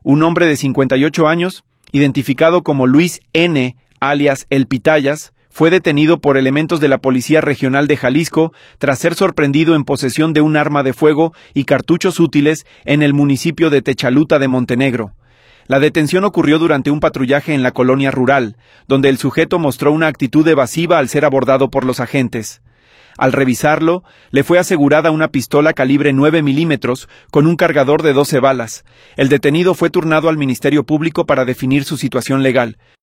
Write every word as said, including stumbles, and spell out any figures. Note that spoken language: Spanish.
un hombre de cincuenta y ocho años, identificado como Luis N., alias El Pitayas, fue detenido por elementos de la Policía Regional de Jalisco tras ser sorprendido en posesión de un arma de fuego y cartuchos útiles en el municipio de Techaluta de Montenegro. La detención ocurrió durante un patrullaje en la colonia rural, donde el sujeto mostró una actitud evasiva al ser abordado por los agentes. Al revisarlo, le fue asegurada una pistola calibre nueve milímetros con un cargador de doce balas. El detenido fue turnado al Ministerio Público para definir su situación legal.